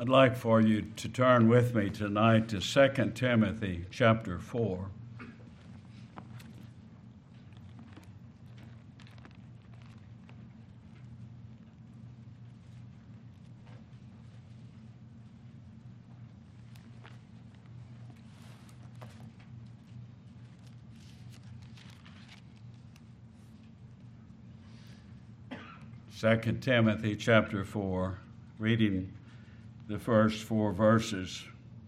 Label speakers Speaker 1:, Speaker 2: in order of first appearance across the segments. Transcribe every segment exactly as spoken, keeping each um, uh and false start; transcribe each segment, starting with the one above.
Speaker 1: I'd like for you to turn with me tonight to Second Timothy chapter four. Second Timothy chapter four, reading the first four verses.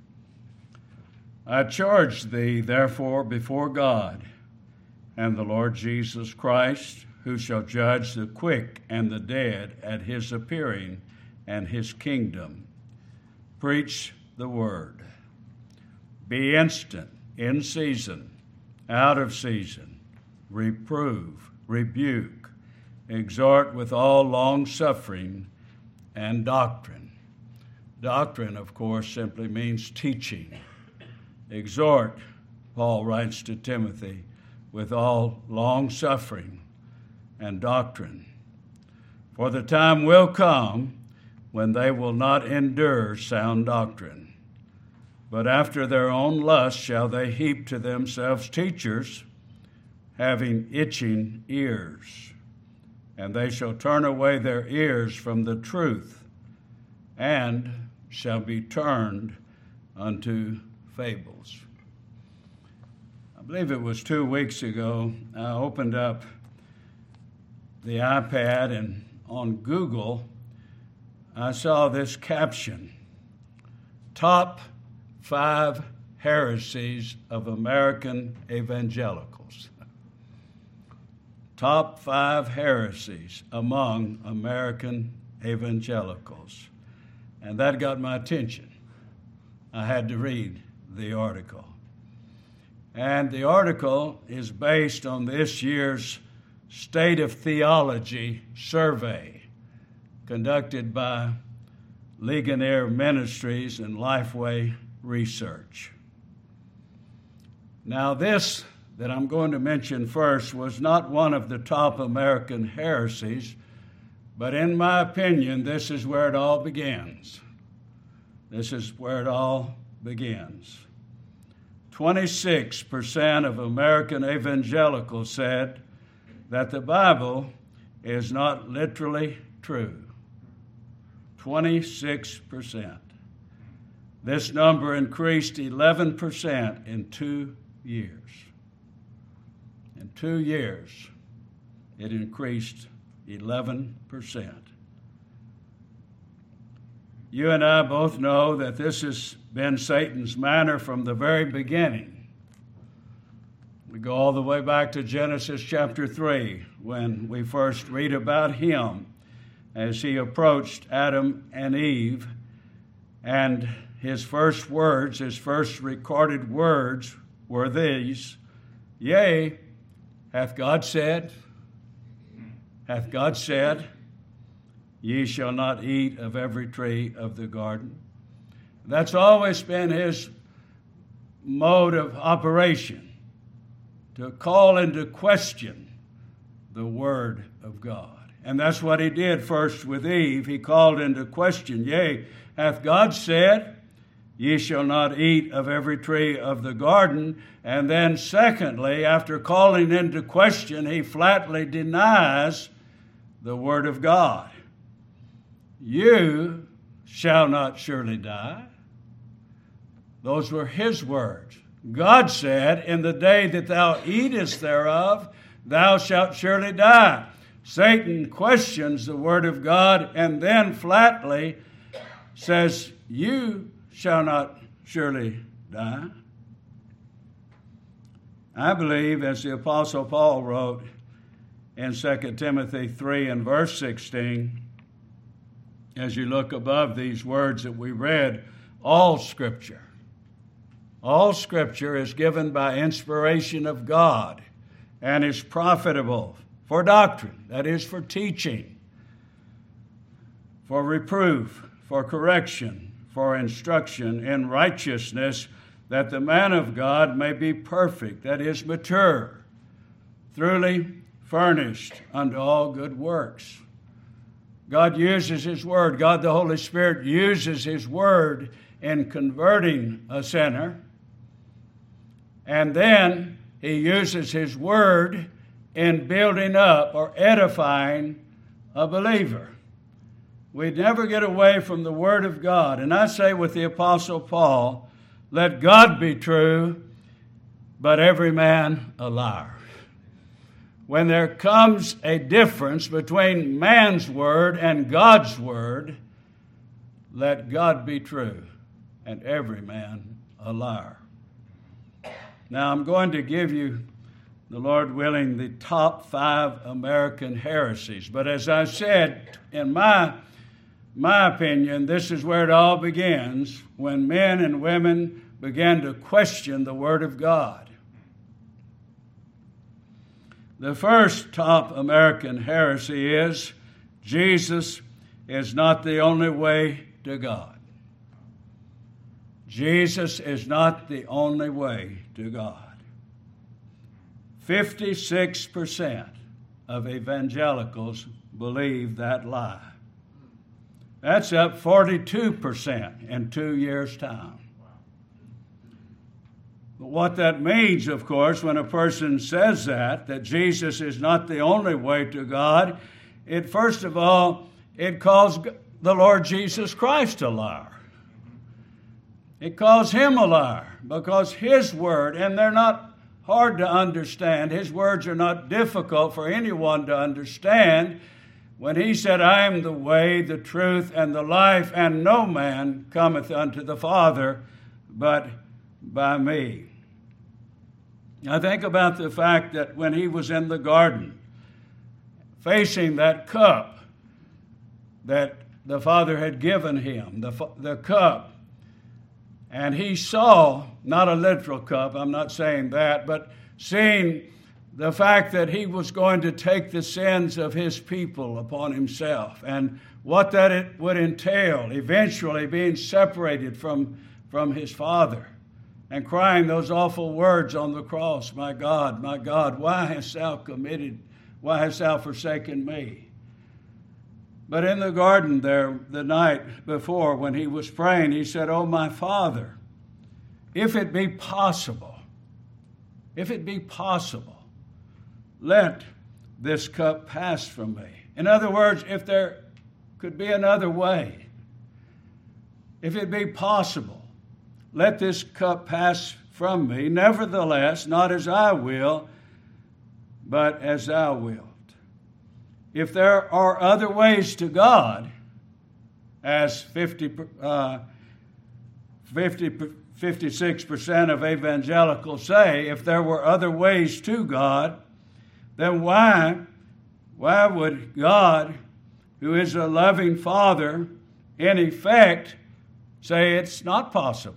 Speaker 1: I charge thee, therefore, before God and the Lord Jesus Christ, who shall judge the quick and the dead at his appearing and his kingdom. Preach the word. Be instant, in season, out of season. Reprove, rebuke, exhort with all long-suffering and doctrine. Doctrine, of course, simply means teaching. Exhort, Paul writes to Timothy, with all long-suffering and doctrine. For the time will come when they will not endure sound doctrine, but after their own lust shall they heap to themselves teachers, having itching ears. And they shall turn away their ears from the truth, and shall be turned unto fables. I believe it was two weeks ago, I opened up the iPad, and on Google, I saw this caption: Top Five Heresies of American Evangelicals. Top five heresies among American evangelicals. And that got my attention. I had to read the article. And the article is based on this year's State of Theology survey conducted by Ligonier Ministries and Lifeway Research. Now, this that I'm going to mention first was not one of the top American heresies, but in my opinion, this is where it all begins. This is where it all begins. twenty-six percent of American evangelicals said that the Bible is not literally true. twenty-six percent. This number increased eleven percent in two years. In two years, it increased eleven percent. You and I both know that this has been Satan's manner from the very beginning. We go all the way back to Genesis chapter three, when we first read about him as he approached Adam and Eve, and his first words, his first recorded words were these: Yea, hath God said, hath God said, ye shall not eat of every tree of the garden. That's always been his mode of operation, to call into question the Word of God. And that's what he did first with Eve. He called into question, yea, hath God said, ye shall not eat of every tree of the garden. And then secondly, after calling into question, he flatly denies the Word of God. You shall not surely die. Those were his words. God said, in the day that thou eatest thereof, thou shalt surely die. Satan questions the Word of God and then flatly says, you shall not surely die. I believe, as the Apostle Paul wrote in Second Timothy three and verse sixteen, as you look above these words that we read, all Scripture, all Scripture is given by inspiration of God and is profitable for doctrine, that is, for teaching, for reproof, for correction, for instruction in righteousness, that the man of God may be perfect, that is, mature, truly furnished unto all good works. God uses His Word. God the Holy Spirit uses His Word in converting a sinner. And then He uses His Word in building up or edifying a believer. We never get away from the Word of God. And I say with the Apostle Paul, let God be true, but every man a liar. When there comes a difference between man's word and God's word, let God be true, and every man a liar. Now I'm going to give you, the Lord willing, the top five American heresies. But as I said, in my, my opinion, this is where it all begins, when men and women began to question the Word of God. The first top American heresy is Jesus is not the only way to God. Jesus is not the only way to God. fifty-six percent of evangelicals believe that lie. That's up forty-two percent in two years' time. But what that means, of course, when a person says that, that Jesus is not the only way to God, it first of all, it calls the Lord Jesus Christ a liar. It calls Him a liar because His word, and they're not hard to understand, His words are not difficult for anyone to understand. When He said, I am the way, the truth, and the life, and no man cometh unto the Father but by me. Now think about the fact that when He was in the garden, facing that cup that the Father had given Him, the, the cup, and He saw, not a literal cup, I'm not saying that, but seeing the fact that He was going to take the sins of His people upon Himself, and what that it would entail, eventually being separated from, from His Father, and crying those awful words on the cross, my God, my God, why hast Thou committed, why hast Thou forsaken me? But in the garden there, the night before, when He was praying, He said, oh, my Father, if it be possible, if it be possible, let this cup pass from me. In other words, if there could be another way, if it be possible, let this cup pass from me. Nevertheless, not as I will, but as Thou wilt. If there are other ways to God, as fifty, uh, fifty, fifty-six percent of evangelicals say, if there were other ways to God, then why, why would God, who is a loving Father, in effect, say it's not possible?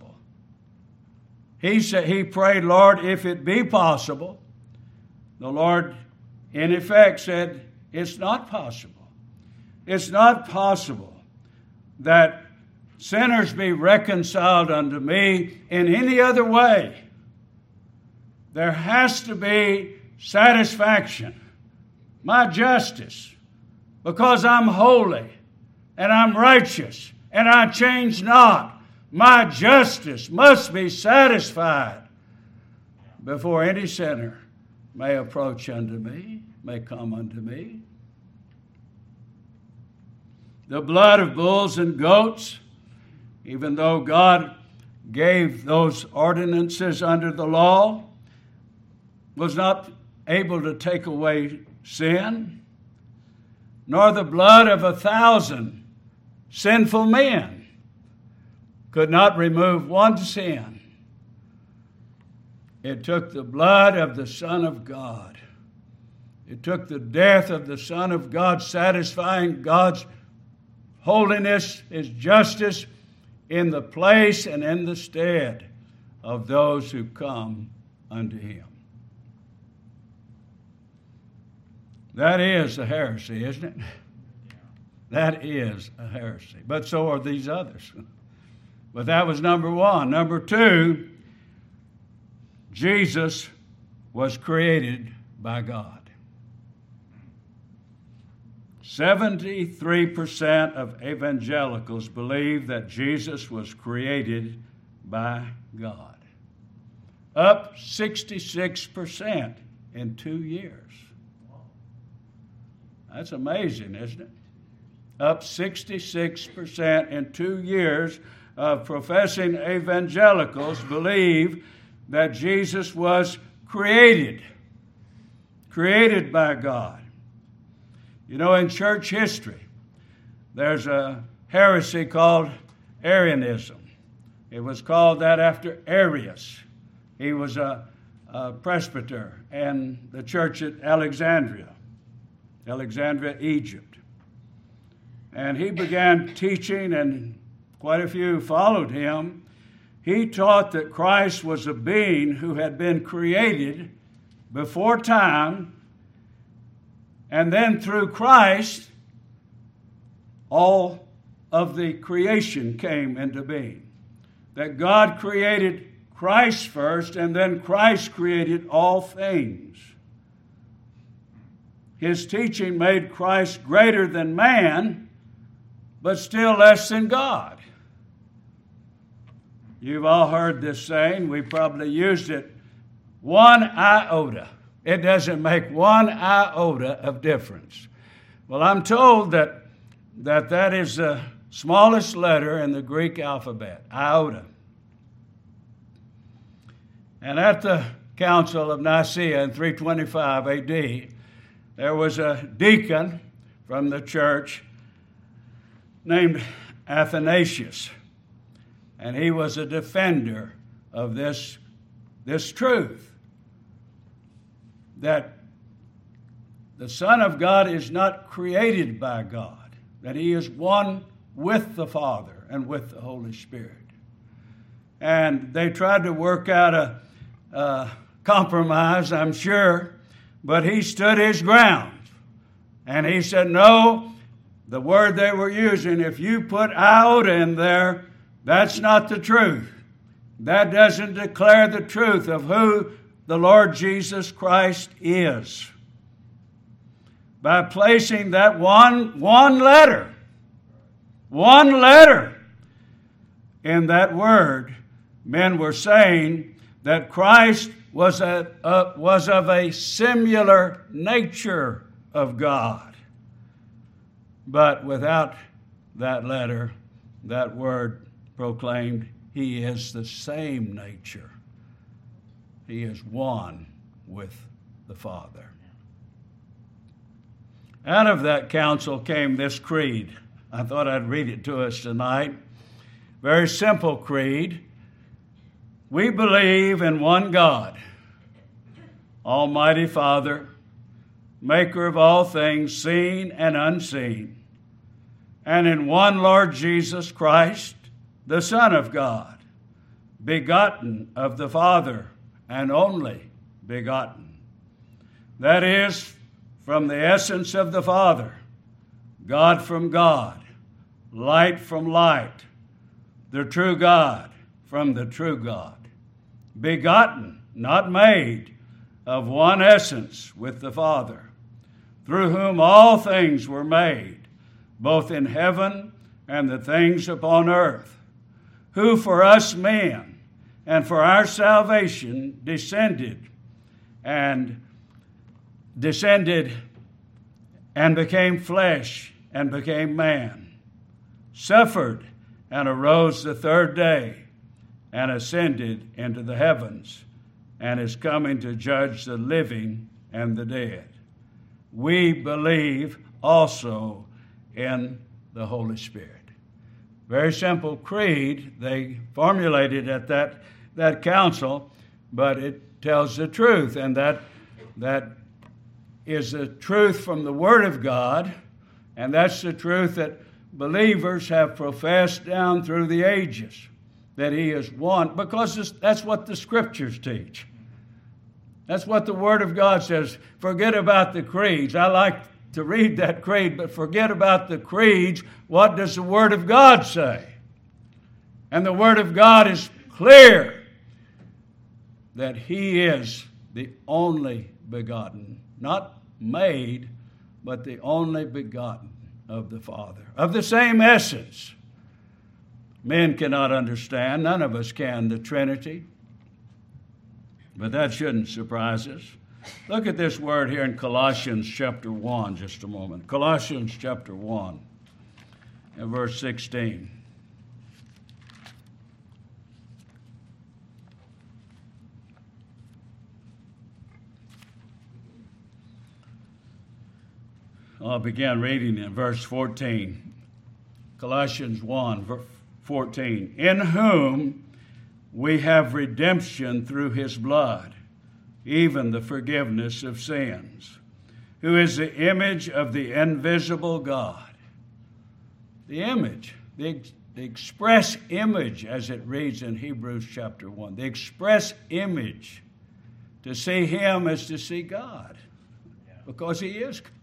Speaker 1: He said, He prayed, Lord, if it be possible. The Lord, in effect, said, it's not possible. It's not possible that sinners be reconciled unto me in any other way. There has to be satisfaction, my justice, because I'm holy and I'm righteous and I change not. My justice must be satisfied before any sinner may approach unto me, may come unto me. The blood of bulls and goats, even though God gave those ordinances under the law, was not able to take away sin, nor the blood of a thousand sinful men could not remove one sin. It took the blood of the Son of God. It took the death of the Son of God, satisfying God's holiness, His justice, in the place and in the stead of those who come unto Him. That is a heresy, isn't it? That is a heresy. But so are these others. But that was number one. Number two, Jesus was created by God. seventy-three percent of evangelicals believe that Jesus was created by God. Up sixty-six percent in two years. That's amazing, isn't it? Up sixty-six percent in two years of professing evangelicals believe that Jesus was created, created by God. You know, in church history, there's a heresy called Arianism. It was called that after Arius. He was a, a presbyter in the church at Alexandria, Alexandria, Egypt. And he began teaching, and quite a few followed him. He taught that Christ was a being who had been created before time, and then through Christ, all of the creation came into being. That God created Christ first, and then Christ created all things. His teaching made Christ greater than man, but still less than God. You've all heard this saying. We probably used it. One iota. It doesn't make one iota of difference. Well, I'm told that that, that is the smallest letter in the Greek alphabet, iota. And at the Council of Nicaea in three twenty-five A D, there was a deacon from the church named Athanasius. And he was a defender of this, this truth, that the Son of God is not created by God, that he is one with the Father and with the Holy Spirit. And they tried to work out a, a compromise, I'm sure, but he stood his ground. And he said, no, the word they were using, if you put iota in there, that's not the truth. That doesn't declare the truth of who the Lord Jesus Christ is. By placing that one, one letter, one letter in that word, men were saying that Christ was, a, a, was of a similar nature of God. But without that letter, that word proclaimed, he is the same nature. He is one with the Father. Out of that council came this creed. I thought I'd read it to us tonight. Very simple creed. We believe in one God, Almighty Father, maker of all things seen and unseen, and in one Lord Jesus Christ, the Son of God, begotten of the Father, and only begotten. That is, from the essence of the Father, God from God, light from light, the true God from the true God, begotten, not made, of one essence with the Father, through whom all things were made, both in heaven and the things upon earth, who for us men and for our salvation descended and descended and became flesh and became man, suffered and arose the third day, and ascended into the heavens, and is coming to judge the living and the dead. We believe also in the Holy Spirit. Very simple creed they formulated at that, that council, but it tells the truth, and that, that is the truth from the Word of God, and that's the truth that believers have professed down through the ages, that he is one, because that's what the Scriptures teach. That's what the Word of God says. Forget about the creeds. I like to read that creed, but forget about the creeds. What does the Word of God say? And the Word of God is clear that he is the only begotten, not made, but the only begotten of the Father, of the same essence. Men cannot understand, none of us can, the Trinity, but that shouldn't surprise us. Look at this word here in Colossians chapter one, just a moment. Colossians chapter one and verse sixteen. I'll begin reading in verse fourteen. Colossians one, fourteen. In whom we have redemption through his blood, even the forgiveness of sins, who is the image of the invisible God. The image, the, the express image, as it reads in Hebrews chapter one. The express image. To see him is to see God, because he is God.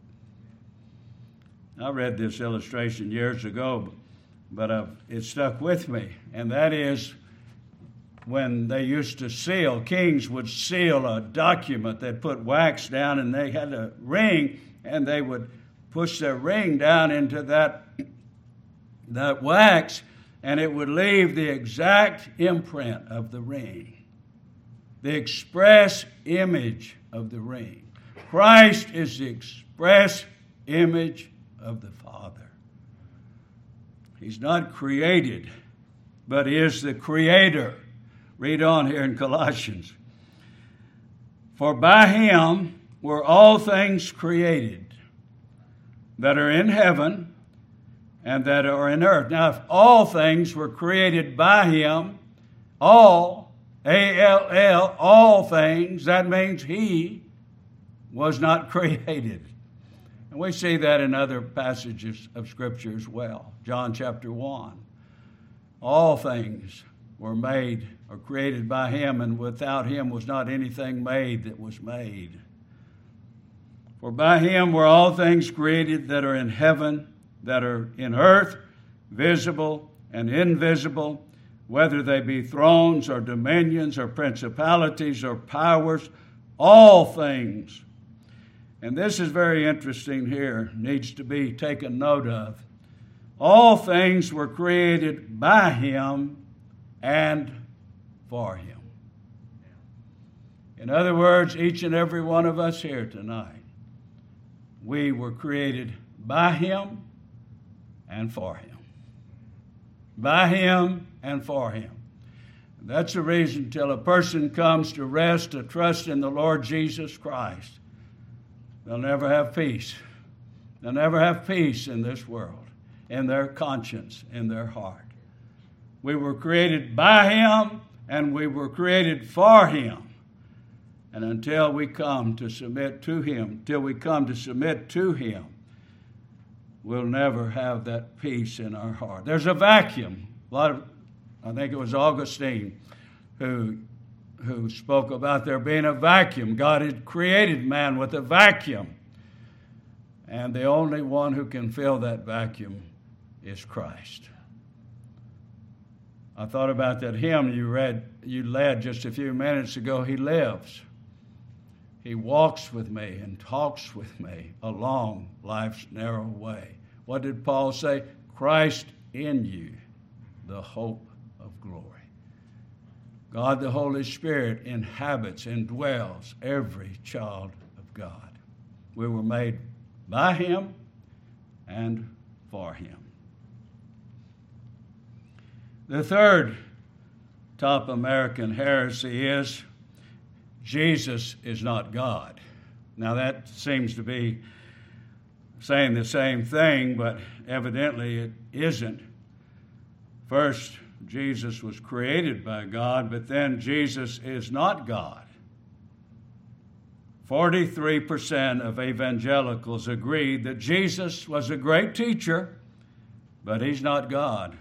Speaker 1: I read this illustration years ago, but uh, it stuck with me, and that is when they used to seal, kings would seal a document. They'd put wax down, and they had a ring, and they would push their ring down into that, that wax, and it would leave the exact imprint of the ring, the express image of the ring. Christ is the express image of the Father. He's not created, but he is the creator. Read on here in Colossians. For by him were all things created that are in heaven and that are in earth. Now, if all things were created by him, all, A L L, all things, that means he was not created. And we see that in other passages of Scripture as well. John chapter one. All things were made or created by him, and without him was not anything made that was made. For by him were all things created that are in heaven, that are in earth, visible and invisible, whether they be thrones or dominions or principalities or powers, all things. And this is very interesting here, needs to be taken note of. All things were created by him and for him. In other words, each and every one of us here tonight, we were created by him and for him. By him and for him. And that's the reason till a person comes to rest, to trust in the Lord Jesus Christ, they'll never have peace. They'll never have peace in this world, in their conscience, in their heart. We were created by him, and we were created for him. And until we come to submit to him, till we come to submit to him, we'll never have that peace in our heart. There's a vacuum. A lot of, I think it was Augustine who who spoke about there being a vacuum. God had created man with a vacuum. And the only one who can fill that vacuum is Christ. I thought about that hymn you read, you led just a few minutes ago. He lives. He walks with me and talks with me along life's narrow way. What did Paul say? Christ in you, the hope of glory. God the Holy Spirit inhabits and dwells every child of God. We were made by him and for him. The third top American heresy is Jesus is not God. Now that seems to be saying the same thing, but evidently it isn't. First, Jesus was created by God, but then Jesus is not God. forty-three percent of evangelicals agree that Jesus was a great teacher, but he's not God.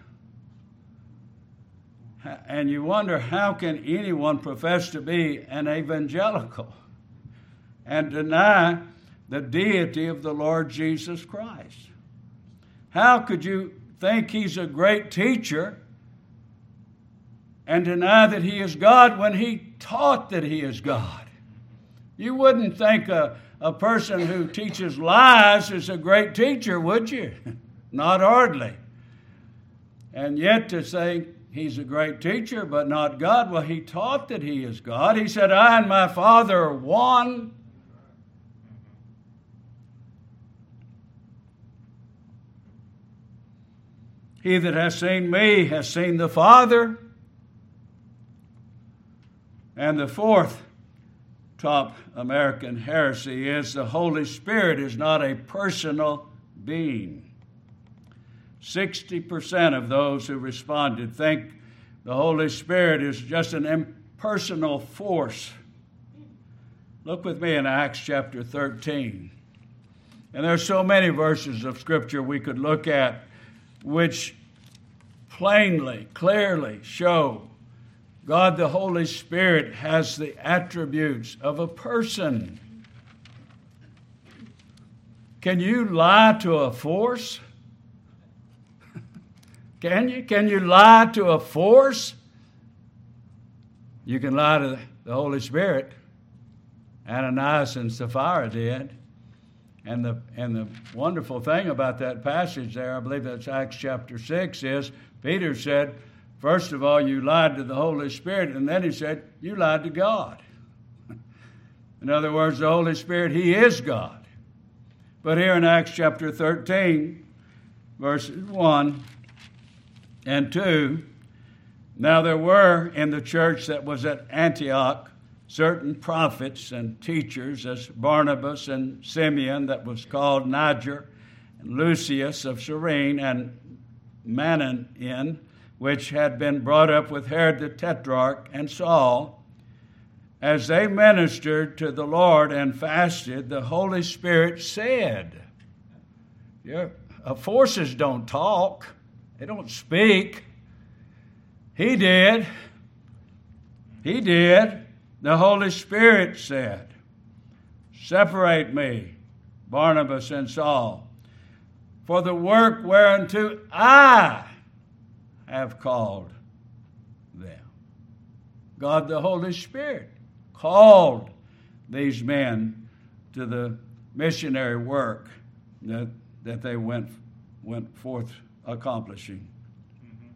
Speaker 1: And you wonder, how can anyone profess to be an evangelical and deny the deity of the Lord Jesus Christ? How could you think he's a great teacher and deny that he is God when he taught that he is God? You wouldn't think a, a person who teaches lies is a great teacher, would you? Not hardly. And yet to say he's a great teacher but not God, well, he taught that he is God. He said, I and my Father are one. He that has seen me has seen the Father. And the fourth top American heresy is the Holy Spirit is not a personal being. sixty percent of those who responded think the Holy Spirit is just an impersonal force. Look with me in Acts chapter thirteen. And there are so many verses of Scripture we could look at which plainly, clearly show God the Holy Spirit has the attributes of a person. Can you lie to a force? Can you? Can you lie to a force? You can lie to the Holy Spirit. Ananias and Sapphira did. And the, and the wonderful thing about that passage there, I believe that's Acts chapter six, is Peter said, first of all, you lied to the Holy Spirit, and then he said, you lied to God. In other words, the Holy Spirit, he is God. But here in Acts chapter thirteen, verses one and two, now there were in the church that was at Antioch certain prophets and teachers, as Barnabas and Simeon, that was called Niger, and Lucius of Cyrene, and Manaen, which had been brought up with Herod the Tetrarch and Saul. As they ministered to the Lord and fasted, the Holy Spirit said, yeah, uh, forces don't talk. They don't speak. He did. He did. The Holy Spirit said, separate me, Barnabas and Saul, for the work whereunto I have called them. God the Holy Spirit called these men to the missionary work that, that they went, went forth accomplishing. Mm-hmm.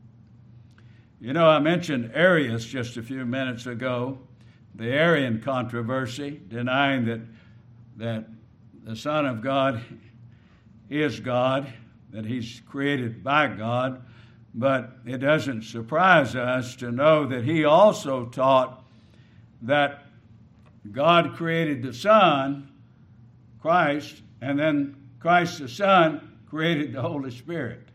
Speaker 1: You know, I mentioned Arius just a few minutes ago, the Arian controversy, denying that, that the Son of God is God, that he's created by God. But it doesn't surprise us to know that he also taught that God created the Son, Christ, and then Christ the Son created the Holy Spirit.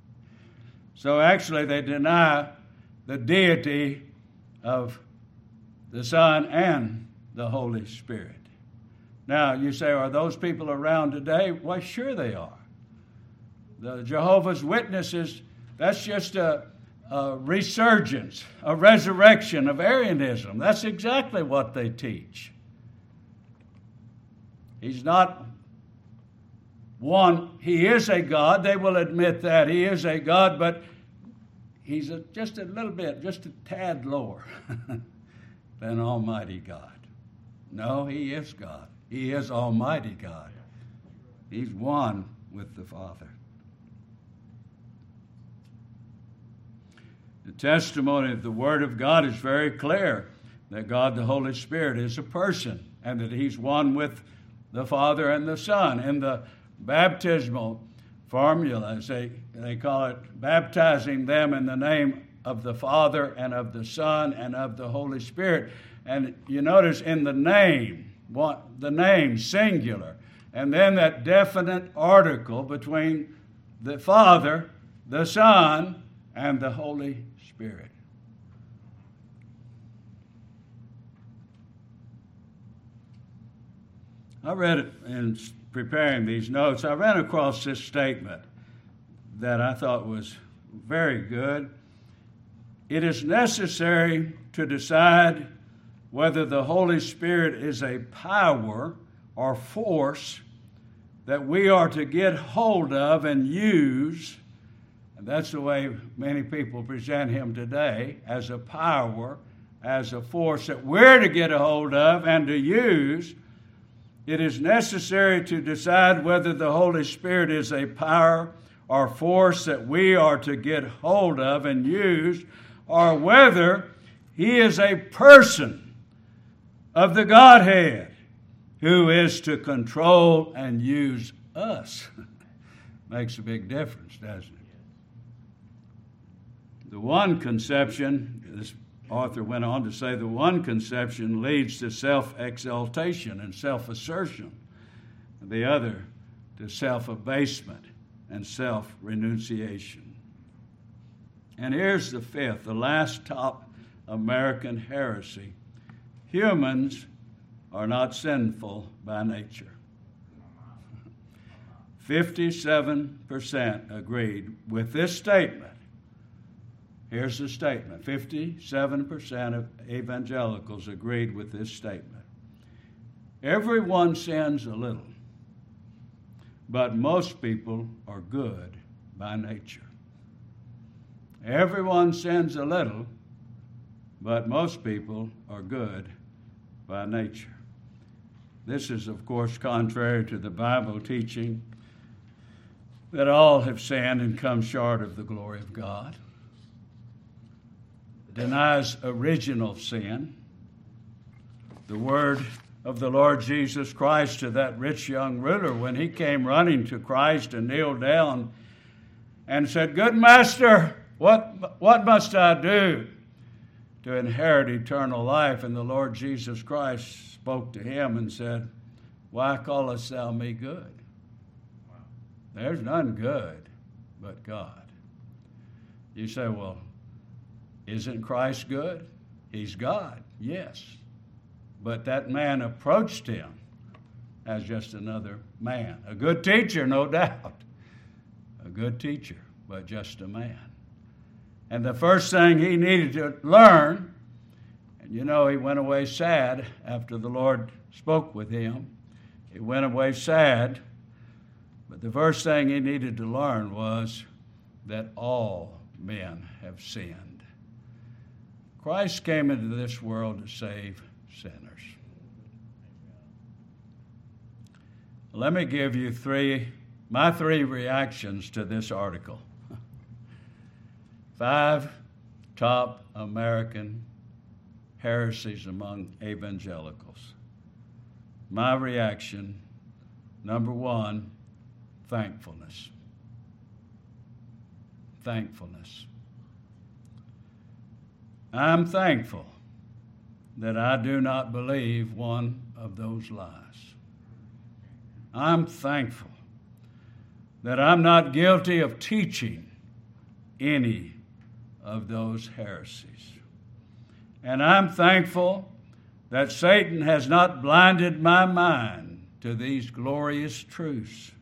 Speaker 1: So actually they deny the deity of the Son and the Holy Spirit. Now, you say, are those people around today? Why, sure they are. The Jehovah's Witnesses, that's just a, a resurgence, a resurrection of Arianism. That's exactly what they teach. He's not one, he is a God. They will admit that he is a God, but he's a, just a little bit, just a tad lower than Almighty God. No, he is God. He is Almighty God. He's one with the Father. The testimony of the Word of God is very clear that God the Holy Spirit is a person and that he's one with the Father and the Son. In the baptismal formula, as they, they call it, baptizing them in the name of the Father and of the Son and of the Holy Spirit. And you notice in the name, what, the name singular, and then that definite article between the Father, the Son, and the Holy Spirit. I read it in preparing these notes. I ran across this statement that I thought was very good. It is necessary to decide whether the Holy Spirit is a power or force that we are to get hold of and use. And that's the way many people present him today, as a power, as a force that we're to get a hold of and to use. it is necessary to decide whether the Holy Spirit is a power or force that we are to get hold of and use, or whether he is a person of the Godhead who is to control and use us. Makes a big difference, doesn't it? The one conception, this author went on to say, the one conception leads to self-exaltation and self-assertion, the other to self-abasement and self-renunciation. And here's the fifth, the last top American heresy. Humans are not sinful by nature. fifty-seven percent agreed with this statement. Here's the statement. fifty-seven percent of evangelicals agreed with this statement. Everyone sins a little, but most people are good by nature. Everyone sins a little, but most people are good by nature. This is, of course, contrary to the Bible teaching that all have sinned and come short of the glory of God. Denies original sin. The word of the Lord Jesus Christ to that rich young ruler when he came running to Christ and kneeled down and said, "Good master, what, what must I do to inherit eternal life?" And the Lord Jesus Christ spoke to him and said, "Why callest thou me good? There's none good but God." You say, well, isn't Christ good? He's God, yes. But that man approached him as just another man. A good teacher, no doubt. A good teacher, but just a man. And the first thing he needed to learn, and you know, he went away sad after the Lord spoke with him. He went away sad. But the first thing he needed to learn was that all men have sinned. Christ came into this world to save sinners. Let me give you three, my three reactions to this article. Five top American heresies among evangelicals. My reaction, number one, thankfulness. Thankfulness. I'm thankful that I do not believe one of those lies. I'm thankful that I'm not guilty of teaching any of those heresies. And I'm thankful that Satan has not blinded my mind to these glorious truths.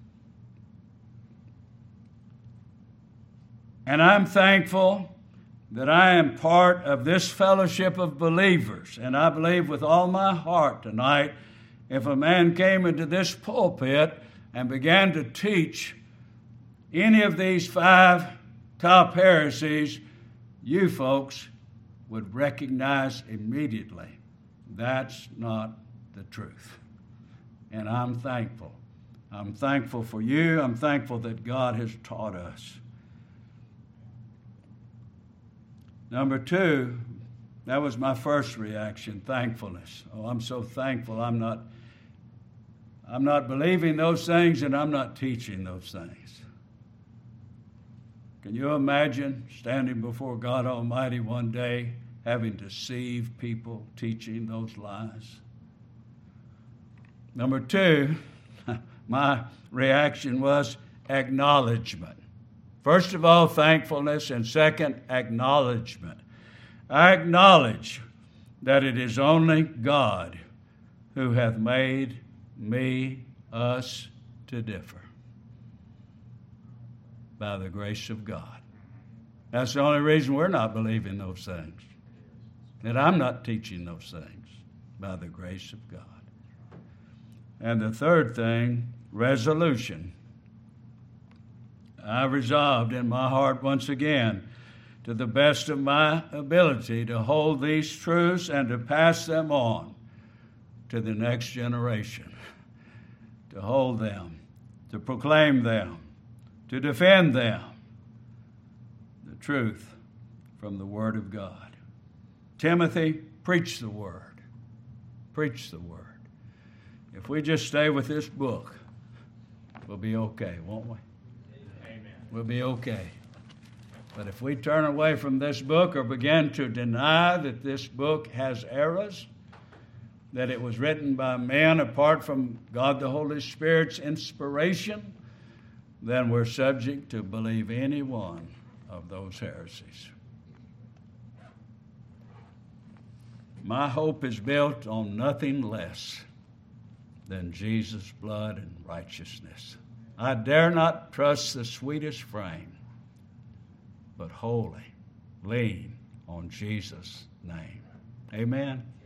Speaker 1: And I'm thankful that I am part of this fellowship of believers. And I believe with all my heart tonight, if a man came into this pulpit and began to teach any of these five top heresies, you folks would recognize immediately that's not the truth. And I'm thankful. I'm thankful for you. I'm thankful that God has taught us. Number two, that was my first reaction, thankfulness. Oh, I'm so thankful I'm not, I'm not believing those things and I'm not teaching those things. Can you imagine standing before God Almighty one day, having deceived people, teaching those lies? Number two, my reaction was acknowledgement. First of all, thankfulness, and second, acknowledgement. I acknowledge that it is only God who hath made me, us, to differ by the grace of God. That's the only reason we're not believing those things, that I'm not teaching those things, by the grace of God. And the third thing, resolution. I resolved in my heart once again, to the best of my ability, to hold these truths and to pass them on to the next generation, to hold them, to proclaim them, to defend them, the truth from the Word of God. Timothy, preach the Word. Preach the Word. If we just stay with this book, we'll be okay, won't we? Amen. We'll be okay. But if we turn away from this book or begin to deny that this book has errors, that it was written by men apart from God the Holy Spirit's inspiration, then we're subject to believe any one of those heresies. My hope is built on nothing less than Jesus' blood and righteousness. I dare not trust the sweetest frame, but wholly lean on Jesus' name. Amen.